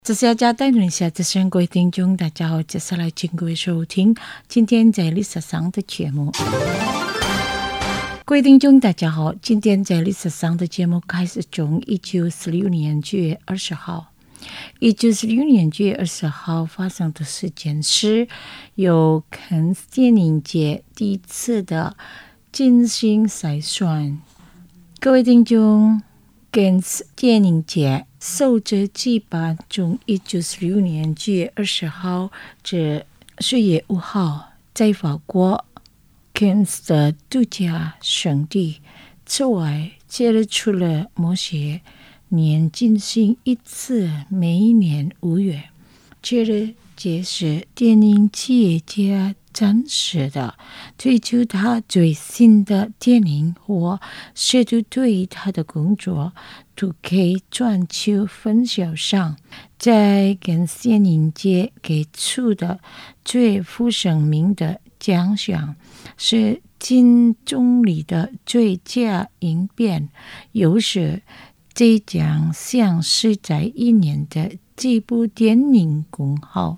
这是要加带你下这声各位听众，大家好，接下来请各位收听今天在历史上的节目。各位听众，大家好，今天在历史上的节目开始从1946年9月20号。1946年9月20号发生的事件是由肯斯电影节第一次的进行筛选。各位听众，肯斯电影节首次举办从1946年9月20号至10月5号，在法国肯斯的度假胜地。此外，接着除了某些年进行一次，每一年5月。接着这是电影企业家暂时的推出他最新的电影或试图对他的工作都可以全球分销上。在肯斯电影节给出的最负盛名的奖项是金棕榈的最佳影片，有时这奖项是在一年的这部电影公号。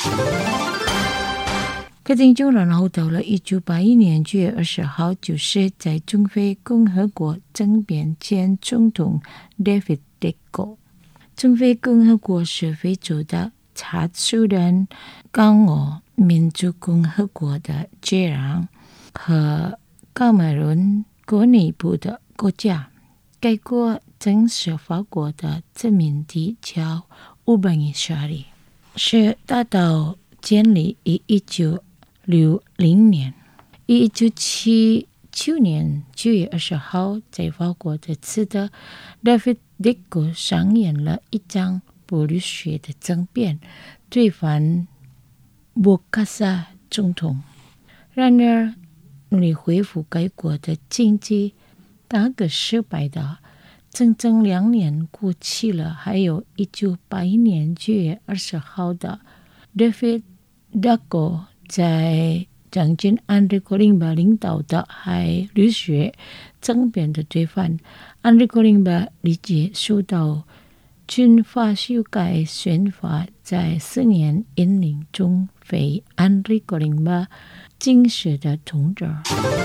各听众，然后到了1981年9月20号，就是在中非共和国政变前总统 David Dicko。中非共和国是非洲的查苏丹刚果民主共和国的接壤和卡梅伦国内部的国家。该国曾是法国的殖民地，叫乌本伊沙里，是大到建立于1960年。1979年9月20号，在法国的次的 David Dicko 上演了一场不流血的政变，推翻博卡萨总统。然而，努力恢复该国的经济大概失败的。整整2年过去了，还有1981年9月20号的 David Dicko 在将军安德柯林巴领导的还流血政变的推翻。安德柯林巴立即受到军法修改宪法，在4年引领中非安德柯林巴正式的统治。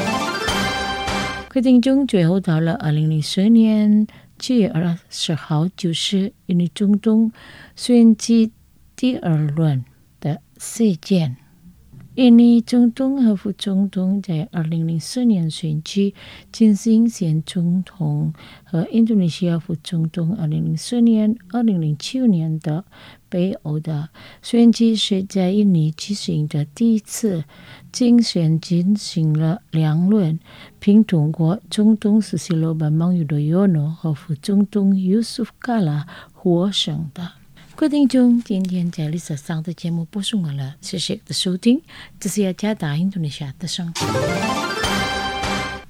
各听众，最后到了2004年9月20号，就是印尼总统选举第2轮的事件。印尼总统和副总统在2004年选举进行选总统和印度尼西亚副总统。2004年、2009年的北欧的选举是在印尼举行的第一次竞选，进行了2轮，并通过总统苏西罗班芒尤多尤诺和副总统 Yusuf Kala 获胜的。各位听众，今天在历史上的节目播送完了，谢谢的收听，这是要加大印度尼西亚的生活。